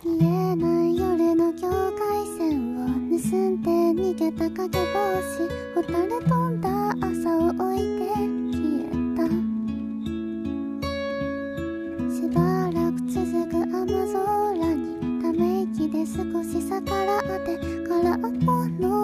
見えない夜の境界線を盗んで逃げた影帽子、ほたれ飛んだ朝を置いて消えた。しばらく続く雨空にため息で少し逆らって空っぽの